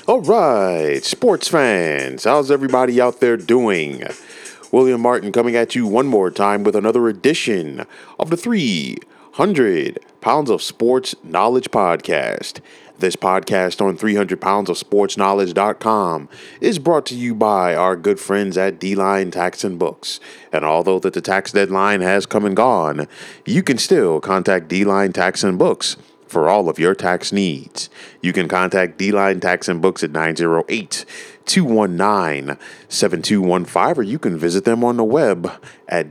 All right, sports fans, how's everybody out there doing? William Martin coming at you one more time with another edition of the 300 Pounds of Sports Knowledge Podcast. This podcast on 300poundsofsportsknowledge.com is brought to you by our good friends at D-Line Tax and Books. And although that the tax deadline has come and gone, you can still contact D-Line Tax and Books for all of your tax needs. You can contact D-Line Tax and Books at 908-219-7215, or you can visit them on the web at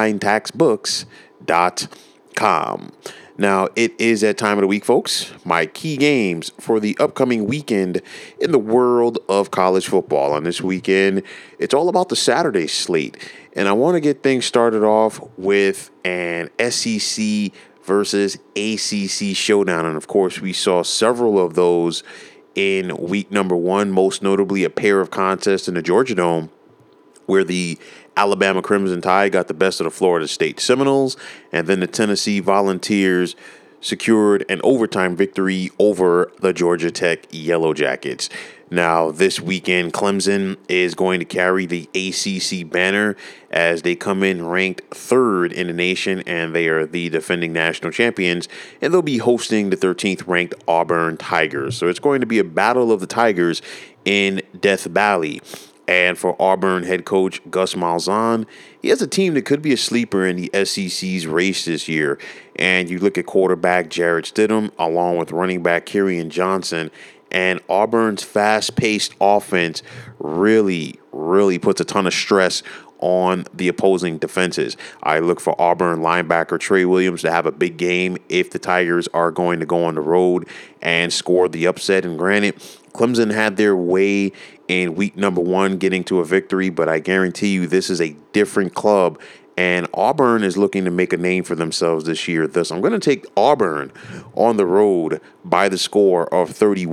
dlinetaxbooks.com. Now, it is that time of the week, folks. My key games for the upcoming weekend in the world of college football. On this weekend, it's all about the Saturday slate. And I want to get things started off with an SEC versus ACC showdown. And of course, we saw several of those in week number one, most notably a pair of contests in the Georgia Dome where the Alabama Crimson Tide got the best of the Florida State Seminoles, and then the Tennessee Volunteers secured an overtime victory over the Georgia Tech Yellow Jackets. Now, this weekend, Clemson is going to carry the ACC banner as they come in ranked third in the nation, and they are the defending national champions, and they'll be hosting the 13th ranked Auburn Tigers. So it's going to be a battle of the Tigers in Death Valley. And for Auburn head coach Gus Malzahn, he has a team that could be a sleeper in the SEC's race this year. And you look at quarterback Jarrett Stidham along with running back Kerryon Johnson, and Auburn's fast-paced offense really puts a ton of stress on the opposing defenses. I look for Auburn linebacker Trey Williams to have a big game if the Tigers are going to go on the road and score the upset. And granted, Clemson had their way in week number one getting to a victory, but I guarantee you this is a different club, and Auburn is looking to make a name for themselves this year. Thus, I'm going to take Auburn on the road by the score of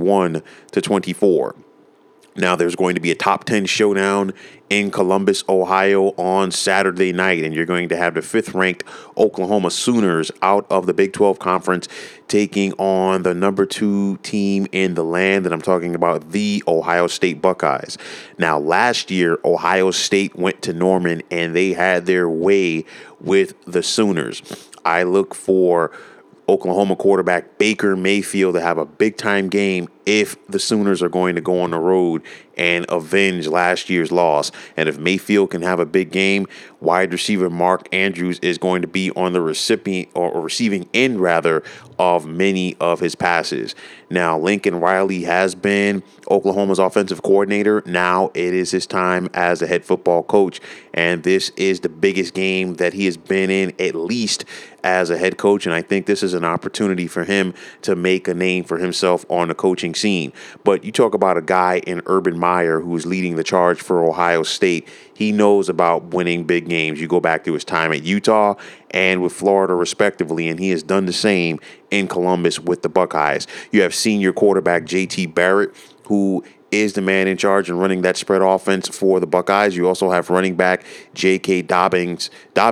31-24. Now, there's going to be a top 10 showdown in Columbus, Ohio on Saturday night, and you're going to have the fifth-ranked Oklahoma Sooners out of the Big 12 Conference taking on the number 2 team in the land, and I'm talking about the Ohio State Buckeyes. Now, last year, Ohio State went to Norman, and they had their way with the Sooners. I look for Oklahoma quarterback Baker Mayfield to have a big-time game if the Sooners are going to go on the road and avenge last year's loss. And if Mayfield can have a big game, wide receiver Mark Andrews is going to be on the receiving end of many of his passes. Now, Lincoln Riley has been Oklahoma's offensive coordinator. Now it is his time as a head football coach, and this is the biggest game that he has been in, at least as a head coach, and I think this is an opportunity for him to make a name for himself on the coaching scene. But you talk about a guy in Urban Meyer who is leading the charge for Ohio State. He knows about winning big games. You go back to his time at Utah and with Florida, respectively, and he has done the same in Columbus with the Buckeyes. You have senior quarterback J.T. Barrett, who is the man in charge and running that spread offense for the Buckeyes. You also have running back J.K. Dobbins,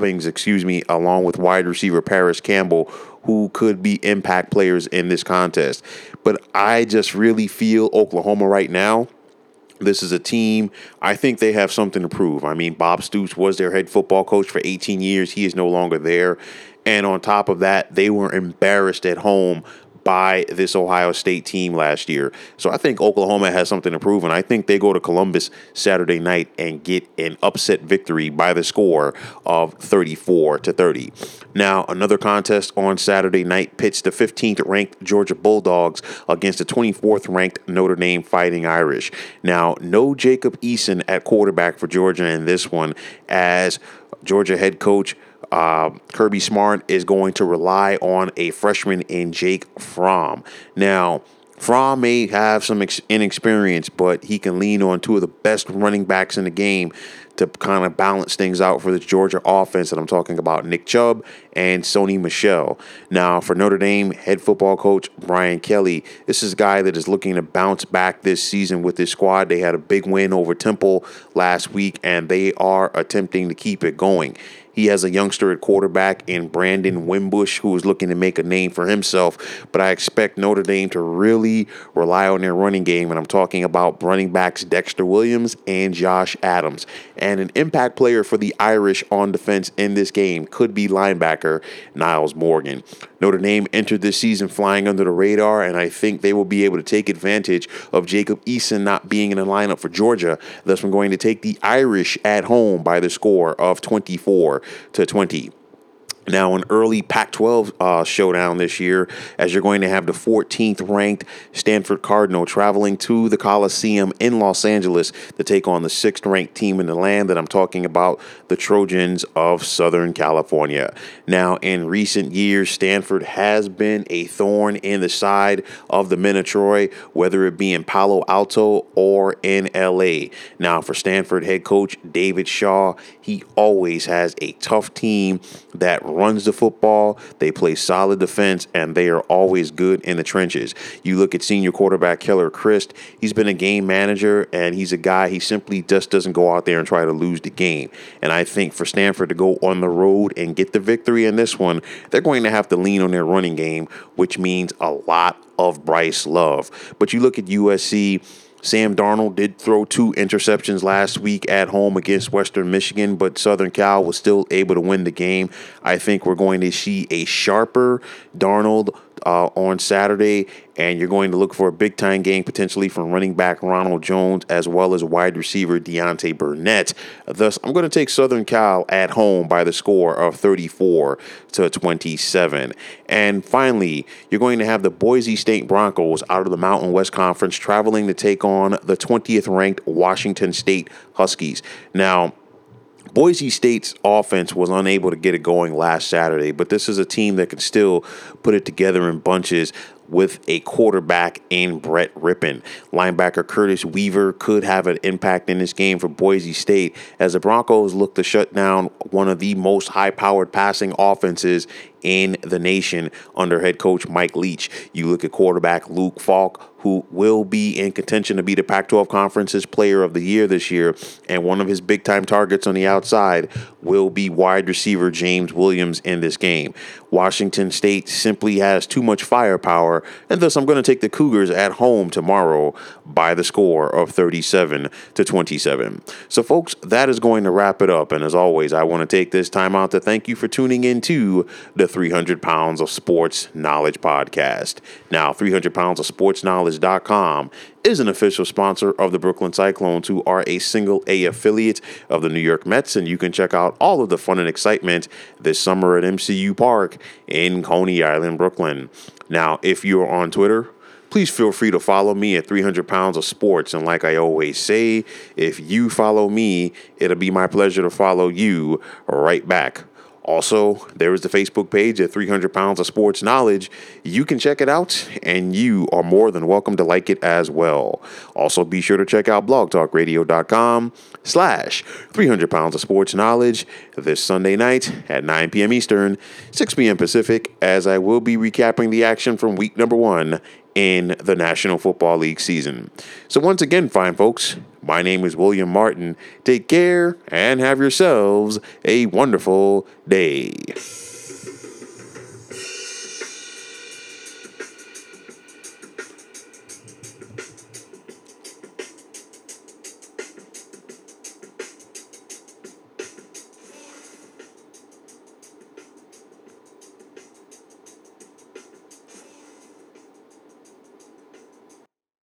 along with wide receiver Paris Campbell, who could be impact players in this contest. But I just really feel Oklahoma right now, this is a team, I think they have something to prove. I mean, Bob Stoops was their head football coach for 18 years. He is no longer there. And on top of that, they were embarrassed at home by this Ohio State team last year. So I think Oklahoma has something to prove, and I think they go to Columbus Saturday night and get an upset victory by the score of 34-30. Now, another contest on Saturday night pits the 15th ranked Georgia Bulldogs against the 24th ranked Notre Dame Fighting Irish. Now, no Jacob Eason at quarterback for Georgia in this one, as Georgia head coach Kirby Smart is going to rely on a freshman in Jake Fromm. Now, Fromm may have some inexperience, but he can lean on two of the best running backs in the game to kind of balance things out for the Georgia offense. And I'm talking about Nick Chubb and Sony Michel. Now, for Notre Dame head football coach Brian Kelly, this is a guy that is looking to bounce back this season with his squad. They had a big win over Temple last week, and they are attempting to keep it going. He has a youngster at quarterback in Brandon Wimbush who is looking to make a name for himself, but I expect Notre Dame to really rely on their running game, and I'm talking about running backs Dexter Williams and Josh Adams. And an impact player for the Irish on defense in this game could be linebacker Niles Morgan. Notre Dame entered this season flying under the radar, and I think they will be able to take advantage of Jacob Eason not being in the lineup for Georgia. Thus, I'm going to take the Irish at home by the score of 24-20. Now, an early Pac-12 showdown this year, as you're going to have the 14th ranked Stanford Cardinal traveling to the Coliseum in Los Angeles to take on the 6th ranked team in the land, that I'm talking about the Trojans of Southern California. Now, in recent years, Stanford has been a thorn in the side of the men of Troy, whether it be in Palo Alto or in LA. Now, for Stanford head coach David Shaw, he always has a tough team that runs the football, they play solid defense, and they are always good in the trenches. You look at senior quarterback Keller Christ, he's been a game manager, and he's a guy, he simply just doesn't go out there and try to lose the game. And I think for Stanford to go on the road and get the victory in this one, they're going to have to lean on their running game, which means a lot of Bryce Love. But you look at USC, Sam Darnold did throw 2 interceptions last week at home against Western Michigan, but Southern Cal was still able to win the game. I think we're going to see a sharper Darnold on Saturday, and you're going to look for a big-time game potentially from running back Ronald Jones as well as wide receiver Deontay Burnett. Thus, I'm going to take Southern Cal at home by the score of 34-27. And finally, you're going to have the Boise State Broncos out of the Mountain West Conference traveling to take on the 20th ranked Washington State Huskies. Now, Boise State's offense was unable to get it going last Saturday, but this is a team that can still put it together in bunches with a quarterback in Brett Rippon. Linebacker Curtis Weaver could have an impact in this game for Boise State, as the Broncos look to shut down one of the most high-powered passing offenses in the nation under head coach Mike Leach. You look at quarterback Luke Falk, who will be in contention to be the Pac-12 Conference's Player of the Year this year, and one of his big-time targets on the outside will be wide receiver James Williams in this game. Washington State simply has too much firepower, and thus I'm going to take the Cougars at home tomorrow by the score of 37-27. So, folks, that is going to wrap it up, and as always, I want to take this time out to thank you for tuning in to the 300 Pounds of Sports Knowledge podcast. Now, 300 Pounds of Sports Knowledge.com is an official sponsor of the Brooklyn Cyclones, who are a single A affiliate of the New York Mets, and you can check out all of the fun and excitement this summer at MCU Park in Coney Island, Brooklyn. Now, if you're on Twitter, please feel free to follow me at 300 Pounds of Sports. And like I always say, if you follow me, it'll be my pleasure to follow you right back. Also, there is the Facebook page at 300 Pounds of Sports Knowledge. You can check it out, and you are more than welcome to like it as well. Also, be sure to check out blogtalkradio.com/300 Pounds of Sports Knowledge this Sunday night at 9 p.m. Eastern, 6 p.m. Pacific, as I will be recapping the action from week number 1 in the National Football League season. So once again, fine folks, my name is William Martin. Take care and have yourselves a wonderful day.